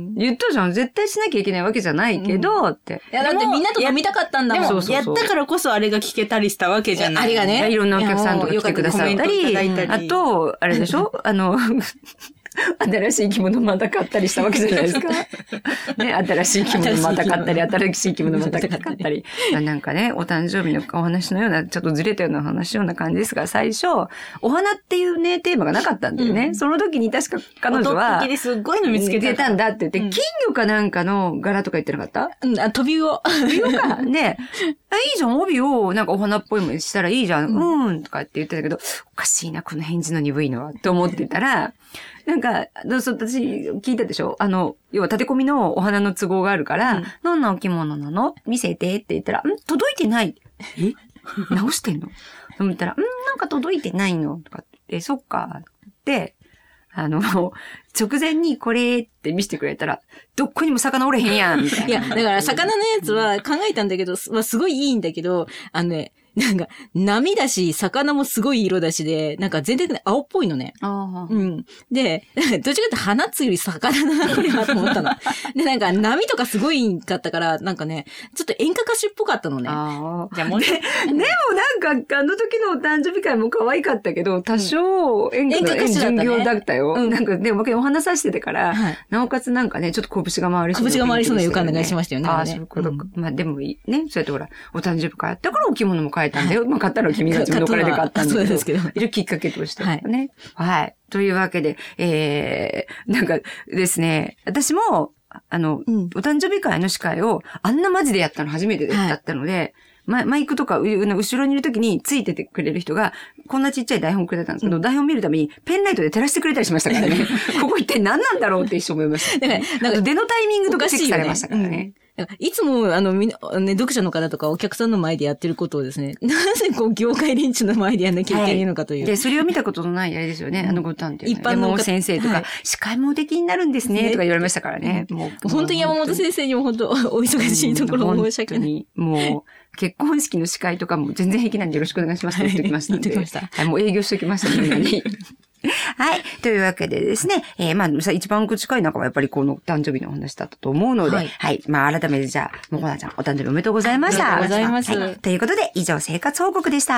言ったじゃん。絶対しなきゃいけないわけじゃないけど、うん、って。 いや、だってみんなと飲みたかったんだもん。 そうそうそうやったからこそあれが聞けたりしたわけじゃない。 あれがね。 いろんなお客さんとか来てくださったり、あと、あれでしょあの、新しい着物また買ったりしたわけじゃないですか。ね、新しい着物また買ったり、新しい着物また買ったり。なんかね、お誕生日のお話のような、ちょっとずれたような話のような感じですが、最初、お花っていうね、テーマがなかったんだよね。うん、その時に確か彼女は、 音ですっごいの見つけてたんだって言って、うん、金魚かなんかの柄とか言ってなかった？ うん、あ、飛び魚。 飛び魚か。ね、いいじゃん、帯をなんかお花っぽいものにしたらいいじゃん。うん、うんとかって言ってたけど、おかしいな、この返事の鈍いのは、と思ってたら、なんか、どうぞ、私聞いたでしょ？あの、要は立て込みのお花の都合があるから、うん、何のお着物なの？見せてって言ったら、ん届いてない。え直してんの？と思ったら、んなんか届いてないのとかって、そっか。って、あの、直前にこれって見せてくれたら、どこにも魚おれへんやん、みたいな。 いや、だから魚のやつは考えたんだけど、まあ、すごいいいんだけど、あのね、なんか、波だし、魚もすごい色だしで、なんか全体的に青っぽいのね。あうん。で、どっちかっていうと花つより魚だな、これはと思ったの。で、なんか波とかすごいかったから、なんかね、ちょっと演歌歌手っぽかったのね。 あじゃあもう、ね、でもなんか、あの時のお誕生日会も可愛かったけど、多少演歌歌手巡業だったよ。うん、なんか、でもお花さしててから、はい、なおかつなんかね、ちょっと拳が回るし、 ね。拳が回りそうな予感がしましたよね。 ああ、そういうことか。うん、まあでもいいね。そうやってほら、お誕生日会やったからお着物も買えたんだよ。まあ買ったのは君が自分のお金で買ったんだけど。そうですけど。いるきっかけとしてね。はい。はい。というわけで、えー、なんかですね、私も、あの、うん、お誕生日会の司会をあんなマジでやったの初めてだったので、はいマ, マイクとか後ろにいるときについててくれる人が、こんなちっちゃい台本くれたんですけど、うん、台本見るためにペンライトで照らしてくれたりしましたからね。ここ一体何なんだろうって一瞬思いました。だから、なんか出のタイミングとかチェックされましたからね。 いつも、あの、みんな、ね、読者の方とかお客さんの前でやってることをですね、なぜこう、業界連中の前でやんなきゃいけないのかという。はい、 で、それを見たことのないあれですよね、あのご担っていうのは。一般の先生とか、はい、司会もおできになるんですね、とか言われましたからね。 もう本当に山本先生にも本当、お忙しいところを申し訳ない。 もう、結婚式の司会とかも全然平気なんでよろしくお願いしますって言っておきましたんで。はい、言ってきました。はい、もう営業しておきましたみんなに。はい。というわけでですね、えー、まあ、一番近い中はやっぱりこの誕生日のお話だったと思うので、はい。はい、まあ、改めてじゃあ、もこなちゃん、お誕生日おめでとうございました。 ありがとうございます。はい。 ということで、以上、生活報告でした。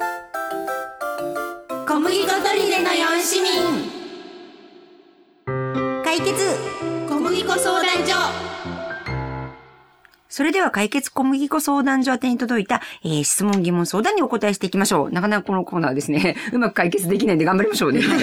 小麦粉トリレのよん市民。解決小麦粉相談所。 それでは解決小麦粉相談所宛てに届いた、えー、質問疑問相談にお答えしていきましょう。なかなかこのコーナーはですね、うまく解決できないんで頑張りましょうね。はい。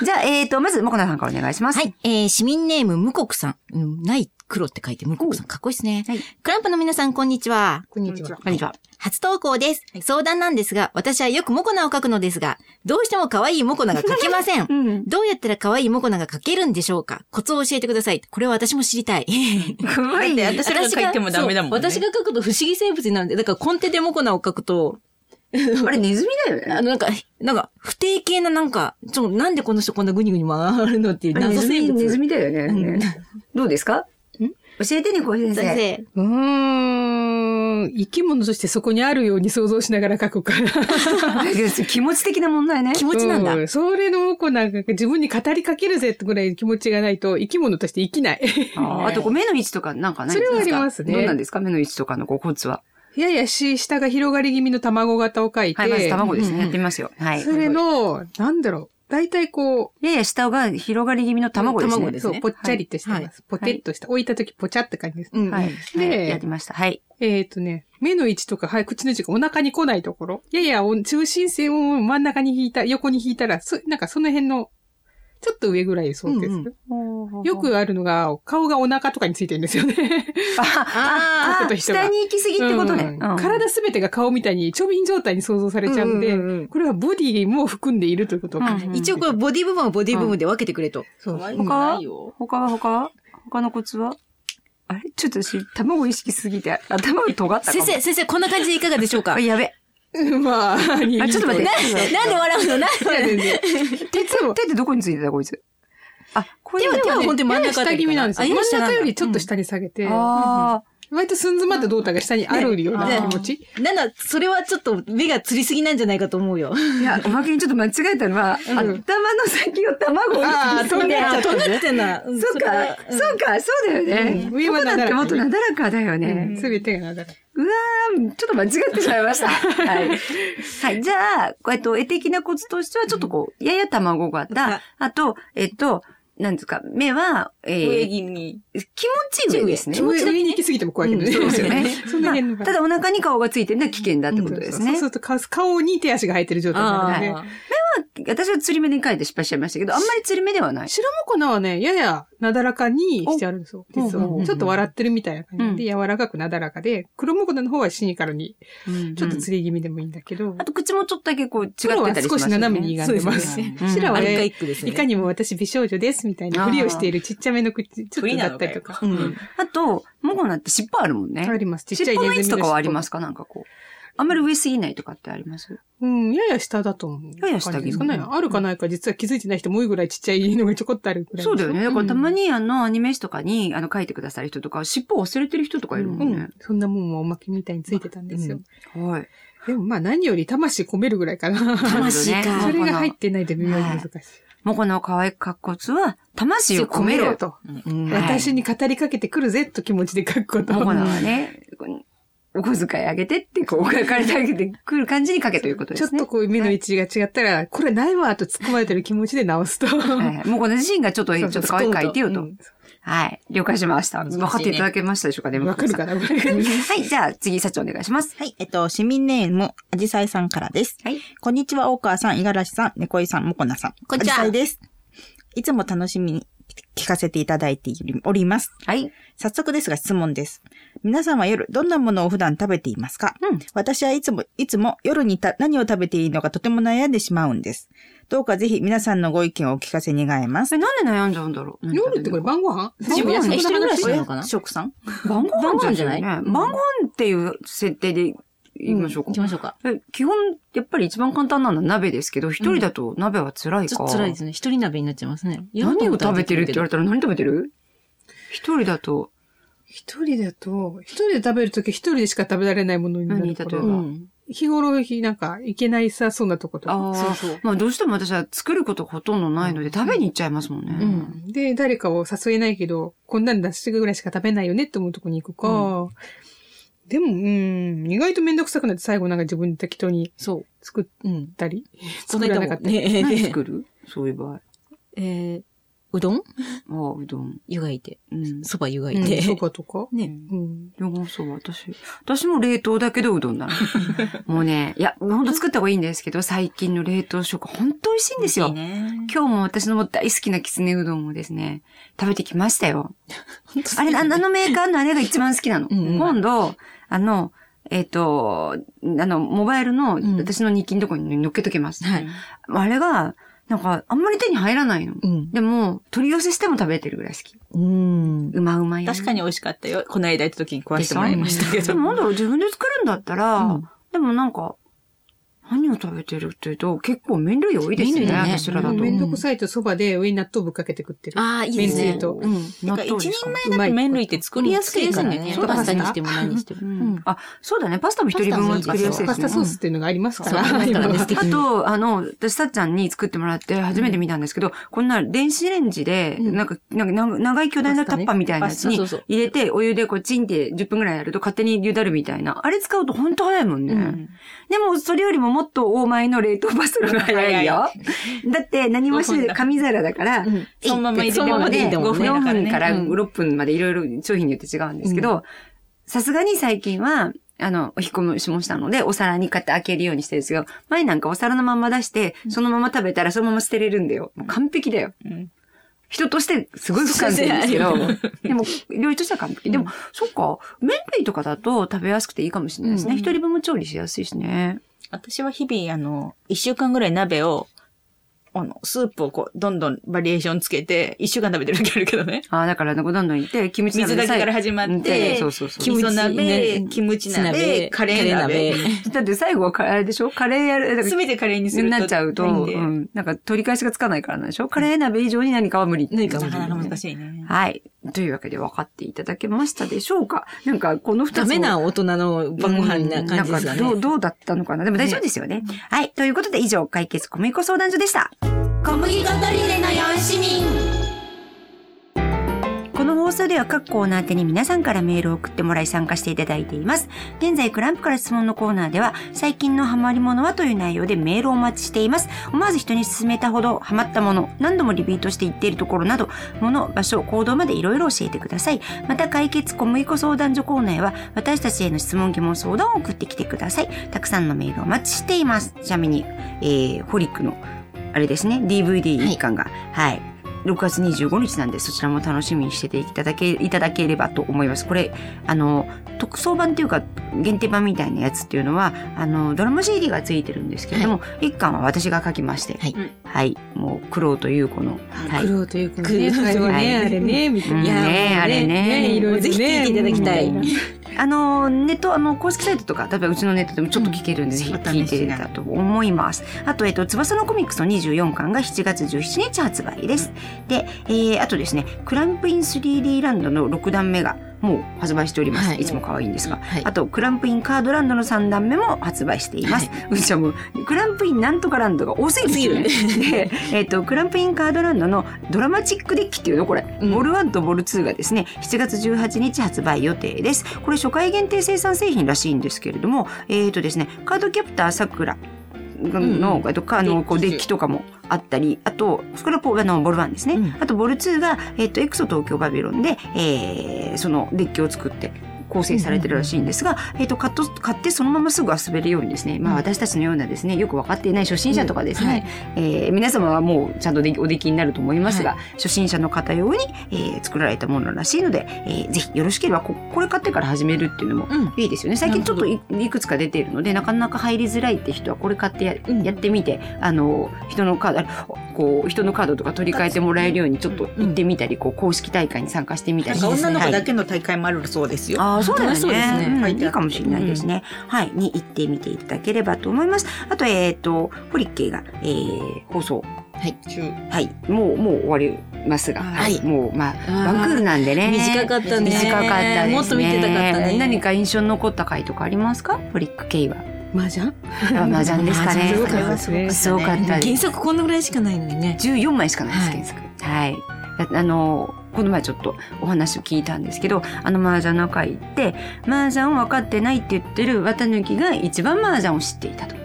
じゃあ、えーと、まず、もこなさんからお願いします。 はい。えー、市民ネーム、無国さん。うん、ない黒って書いて無国さん。かっこいいですね。はい。クランプの皆さん、こんにちは。 こんにちは。 こんにちは。 初投稿です。相談なんですが、私はよくモコナを描くのですが、どうしても可愛いモコナが描けません。うん、どうやったら可愛いモコナが描けるんでしょうか？コツを教えてください。これは私も知りたい。 可愛いね。私が描いてもダメだもんね。 私が描くと不思議生物になるんで、だからコンテでモコナを描くと、 あれネズミだよね。 あの、なんか、なんか、不定形ななんか、ちょ、なんでこの人こんなグニグニ回るのっていう謎生物。 ネズミだよね。うん、どうですか？教えてね、小井先生。 先生。うーん。生き物としてそこにあるように想像しながら書くから。 気持ち的な問題ね。 気持ちなんだ。 うん、それの子なんか自分に語りかけるぜってぐらい気持ちがないと生き物として生きない。 あ, あとこう目の位置とかなんかないですか？ それはありますね。 どうなんですか？目の位置とかのこうコツは。 ややし、下が広がり気味の卵型を描いて。 はい、まず卵ですね。うんうん、やってみますよ。はい。 それの、なんだろう。だいたいこう。やや下が広がり気味の卵ですね。 卵ですね。そう、ぽっちゃりとしてます。はい、ポテッとした。はい、置いたときぽちゃって感じです。うん、 はい。で、はい、やりました。はい。 えっとね、目の位置とか、はい、口の位置がお腹に来ないところ。やや中心線を真ん中に引いた、横に引いたら、そ、なんかその辺の、ちょっと上ぐらい想定する。うんうん、よくあるのが、顔がお腹とかについてるんですよね。 ああ、下に行き過ぎってことね。 うんうん、体すべてが顔みたいに、ちょびん状態に想像されちゃうんで、うんうんうん、これはボディも含んでいるということを、うんうん、一応これボディ部分はボディ部分で分けてくれと。うん、 そう。他は他は他は他のコツはあれちょっと私、卵意識しすぎて、頭が尖ったかも。 先生、先生、こんな感じでいかがでしょうか？ やべ。 まあ、あ、ちょっと待って。 な、なんで笑うの？なんで笑うの？ 手ってどこについてたこいつ。あ、 これ手は、手は本当に真ん中下気味なんですよ。真ん中よりちょっと下に下げて。うん、ああ。割と寸詰まった胴体が下にあるような気持ち、 ね、なんだ、それはちょっと目がつりすぎなんじゃないかと思うよ。 いや、おまけにちょっと間違えたのは、うん、頭の先を卵をああ、飛んでっちゃったんで。な。 そうか、そうか、そうだよね。上はなだらか。もっとなだらかだよね。 すべてがなだらか。 うわー、ちょっと間違ってしまいました。はい。はい。じゃあ、こうやって絵的なコツとしては、ちょっとこう、やや卵型、あと、えっと、なんですか、目は、 えー、上気味。 気持ちいい上ですね。 気持ち上に行き過ぎても怖いけどね。 そうですよね。 その辺まあ、ただお腹に顔がついてるのは危険だってことですね。 そうすると顔に手足が生えてる状態なので、ね。目は、 私は釣り目に描いて失敗しちゃいましたけど、あんまり釣り目ではない。 白もこなはね、ややなだらかにしてあるんですよ。実は。ちょっと笑ってるみたいな感じで、柔らかくなだらかで、黒もこなの方はシニカルに、ちょっと釣り気味でもいいんだけど。 あと口もちょっとだけこう違ってたりしますね。 少し斜めに歪んでます。白はね、いかにも私美少女ですみたいなふりをしているちっちゃめの口、ちょっとだったりとか。 あと、もこなって尻尾あるもんね。 あります。 ちっちゃい尻尾の位置とかはありますか？なんかこう。あんまり上すぎないとかってあります？ うん、やや下だと思う。 やや下ですかね。あるかないか実は気づいてない人も多いぐらいちっちゃいのがちょこっとあるぐらい。 そうだよね。だからたまにあのアニメ誌とかにあの書いてくださる人とか尻尾忘れてる人とかいるもんね。うん、 そんなもんもおまけみたいについてたんですよ。 うん、はい。 でもまあ何より魂込めるぐらいかな。 魂か。 それが入ってないと微妙に難しい。 もこの可愛く描くコツは、魂を込めると、うん。私に語りかけてくるぜと気持ちで書くこと。 もこのはね、お小遣いあげてって、こう、お金借りてあげてくる感じに書けということですね。 ちょっとこう、目の位置が違ったら、はい、これないわと突っ込まれてる気持ちで直すと。 はい、もうこの自身がちょっと、ちょっと可愛く書いてよと。うん、はい。了解しました。分かっていただけましたでしょうかね。 わかるかな。はい。 じゃあ、次、社長お願いします。 はい。えっと、市民ネーム、あじさいさんからです。はい。こんにちは、大川さん、五十嵐さん、猫井さん、もこなさん。 こんにちは。 あじさいです。いつも楽しみに聞かせていただいております。 はい。 早速ですが質問です。皆さんは夜どんなものを普段食べていますか？うん。私はいつも、いつも夜にた何を食べていいのかとても悩んでしまうんです。どうかぜひ皆さんのご意見をお聞かせ願います。 え、なんで悩んじゃうんだろう？ 夜ってこれ晩ご飯？ 晩ご飯一人暮らしなのかな？ 食さん？ 晩ご飯じゃない？晩ご飯っていう設定で行きましょうか。 行きましょうか。 基本、やっぱり一番簡単なのは鍋ですけど、一人だと鍋は辛いか。 ちょっと辛いですね。一人鍋になっちゃいますね。 何を食べてるって言われたら何食べてる？一人だと。 一人だと、一人で食べるとき一人でしか食べられないものになるから。 何例えば、うん、 日頃、なんか、いけないさ、そうなとことか。 ああ、そうそう。まあ、どうしても私は作ることほとんどないので、食べに行っちゃいますもんね。 うん。で、誰かを誘えないけど、こんなんだしぐらいしか食べないよねって思うとこに行くか、うん、でも、うん、意外とめんどくさくなって最後なんか自分で適当に作ったり、 うん、 作らなかったり。 何作る？そういう場合。 えーうどんあうどん。 湯がいて。 うん。 蕎麦湯がいて。 そばとかね。 うん。 でもそう、私。私も冷凍だけどうどんなの。もうね、いや、ほんと作った方がいいんですけど、最近の冷凍食ほんと美味しいんですよ。いいね、今日も私のも大好きなきつねうどんをですね、食べてきましたよ。あれ、あのメーカーのあれが一番好きなの。うんうん、今度、あの、えっ、ー、と、あの、モバイルの、私の日記のところに乗っけときます。うん、はい。あれが、なんか、あんまり手に入らないの。うん、でも、取り寄せしても食べてるぐらい好き。うん。うまうまい、ね。 確かに美味しかったよ。この間行った時に食わせてもらいましたけど。 でもなんだろう、自分で作るんだったら、うん、でもなんか、何を食べてるって言うと、結構麺類多いですね、ね私らだと。 麺どくさいと蕎麦で上に納豆ぶっかけて食ってる。 ああ、いいですね。 麺つゆと。うん。 なんか一人前だと麺類って作りやすいからね。 そうパスタにしても何にしても。うん。 あ、そうだね。パスタも一人分は作りやすいですね。 パスタソースっていうのがありますから。 あと、あの、私さっちゃんに作ってもらって初めて見たんですけど、こんな電子レンジで、なんか、なんか長い巨大なタッパーみたいなやつに入れて、お湯でこうチンってじゅっぷんぐらいやると勝手に茹だるみたいな。あれ使うとほんと早いもんね。でも、それよりももっと大前の冷凍パスタが早いよ。だって何もしないで紙皿だから、うん、 そのまま入れてもね、 ごふん、よんぷんからろっぷんまでいろいろ商品によって違うんですけど、さすがに最近は、あの、お引っ込みしましたので、お皿に買って開けるようにしてるんですけど、前なんかお皿のまま出して、そのまま食べたらそのまま捨てれるんだよ。もう完璧だよ。うん人としてすごい不完全ですけど、でも、料理としては完璧。でも、うん、そっか、麺類とかだと食べやすくていいかもしれないですね。一、うん、人分も調理しやすいしね。 私は日々、あの、一週間ぐらい鍋を、あの、スープをこう、どんどんバリエーションつけて、一週間食べてる時あるけどね。 ああ、だから、どんどんいって、キムチ鍋水だけから始まって、そうそうそう。キムチ鍋、キムチ鍋、カレー鍋。 だって最後はあれでしょカレーやる。 すべてカレーにすると。 なっちゃうと、うん。なんか取り返しがつかないからなんでしょカレー鍋以上に何かは無理。 何かなかなか難しいね。 はい。というわけで分かっていただけましたでしょうかなんか、この二つ。 ダメな大人の晩ご飯な感じですかね。 どう、どうだったのかなでも大丈夫ですよね。はい。ということで以上、解決小麦粉相談所でした。 小麦粉取り入れのよん市民。 この放送では各コーナー宛てに皆さんからメールを送ってもらい参加していただいています。現在クランプから質問のコーナーでは最近のハマりものはという内容でメールをお待ちしています。思わず人に勧めたほどハマったもの、何度もリピートして言っているところなど、もの、場所、行動までいろいろ教えてください。また解決小麦粉相談所コーナーへは私たちへの質問疑問相談を送ってきてください。たくさんのメールをお待ちしています。ちなみに、えー、ホリックのあれですね、ディーブイディー 一巻が、はい、はいろくがつにじゅうごにちなんで、そちらも楽しみにしてていただけ、いただければと思います。これ、あの、特装版っていうか、限定版みたいなやつっていうのは、あの、ドラマ シーディー がついてるんですけれども、はい、一巻は私が書きまして、はい。はい。もう、苦労という子の、 はい。苦労という子のね、最後ね、あれね、みたいな。 いやね、あれね。 いろいろぜひ聞いていただきたい。 あの、ネット、あの、公式サイトとか、例えばうちのネットでもちょっと聞けるんで、ぜひ聞いていただと思います。あと、えっと、翼のコミックスのにじゅうよんかんがしちがつじゅうしちにち発売です。で、えー、あとですね、クランプイン スリーディー ランドのろくだんめがもう発売しております。はい、いつも可愛いんですが。はい、あと、クランプインカードランドのさんだんめも発売しています。はい、うちはもう、クランプインなんとかランドが多すぎるんですよね。で、えっと、クランプインカードランドのドラマチックデッキっていうのこれ、うん、ボルワンとボルツーがですね、しちがつじゅうはちにち発売予定です。これ初回限定生産製品らしいんですけれども、えっとですね、カードキャプターさくらの、うん、あの、あの、こう、デッキとかもあったり、あと、それはあの、ボルワンですね。うん、あと、ボルツーが、えっと、エクソ東京バビロンで、えー、そのデッキを作って、構成されてるらしいんですが、えっと、買っと、買ってそのまますぐ遊べるようにですね、まあ私たちのようなですね、よくわかっていない初心者とかですね、うんはい、えー、皆様はもうちゃんとおできになると思いますが、はい、初心者の方用に、えー、作られたものらしいので、えー、ぜひよろしければこ、これ買ってから始めるっていうのもいいですよね。うん、最近ちょっと い, いくつか出ているので、なかなか入りづらいって人はこれ買って や,、うん、やってみて、あの、人のカード、こう、人のカードとか取り替えてもらえるようにちょっと行ってみたり、こう、公式大会に参加してみたり。 なんか女の子だけの大会もあるそうですよ。 はい、ああ、そうだよね。そうですね。うん、いいかもしれないですね。うん、はい。に行ってみていただければと思います。あと、えっと、ホリッケーが、えー、放送。はい。はい。もう、もう終わりますが。はい。もう、まあ、ワンクールなんでね。 短かったね。 短かったですね。 もっと見てたかったね。 何か印象に残った回とかありますかホリック系は。 麻雀麻雀ですかね。 すごかったですね。 すごかったです。 原作こんなぐらいしかないのにね。 じゅうよんまいしかないです、原作。はい。あの、この前ちょっとお話を聞いたんですけど、あの麻雀の会って、麻雀を分かってないって言ってる綿抜きが一番麻雀を知っていたと。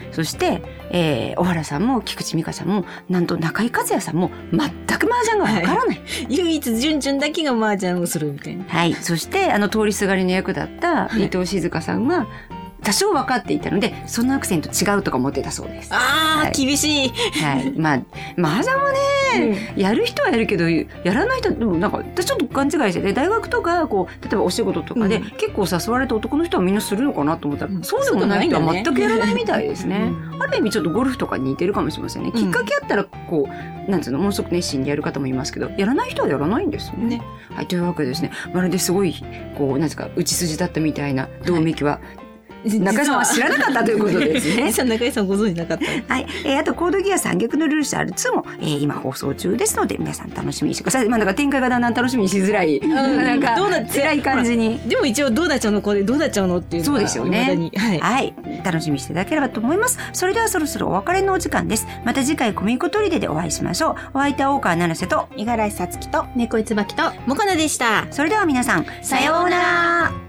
そして、えー、小原さんも菊池美香さんもなんと中井和也さんも全く麻雀がわからない、はい、 唯一ジュンジュンだけが麻雀をするみたいな。 はい。そしてあの通りすがりの役だった伊藤静香さんが多少分かっていたので、そのアクセント違うとか思ってたそうです。 ああ、 はい、 厳しい。 はい。まあ、麻雀はね、うん、やる人はやるけど、やらない人は、でもなんか、私ちょっと勘違いしてて、大学とか、こう、例えばお仕事とかで、うん、結構誘われた男の人はみんなするのかなと思ったら、うん、そうでもない人は全くやらないみたいですね。ある意味ちょっとゴルフとかに似てるかもしれませんね。きっかけあったら、こう、なんつうの、ものすごく熱心にやる方もいますけど、やらない人はやらないんですよね。ね、はい。というわけでですね、まるですごい、こう、なんですか、内筋だったみたいな銅めきは、はい、中井さんは知らなかったということですね。 実は中井さんご存知なかった。 はい。えー、あと、コードギア三逆のルールス アールツー も、えー、今放送中ですので、皆さん楽しみにしてください。まあ、なんか展開がだんだん楽しみにしづらい。うん、なんか、どうな辛い感じに。 でも一応、どうなっちゃうのこれ、どうなっちゃうのっていうのが。 そうですよね。 はい。 はい。楽しみにしていただければと思います。それではそろそろお別れのお時間です。また次回、コミコトリデでお会いしましょう。お相手は大川七瀬と、 五十嵐さつきと、 猫井椿と、 もかなでした。 それでは皆さん、さようなら。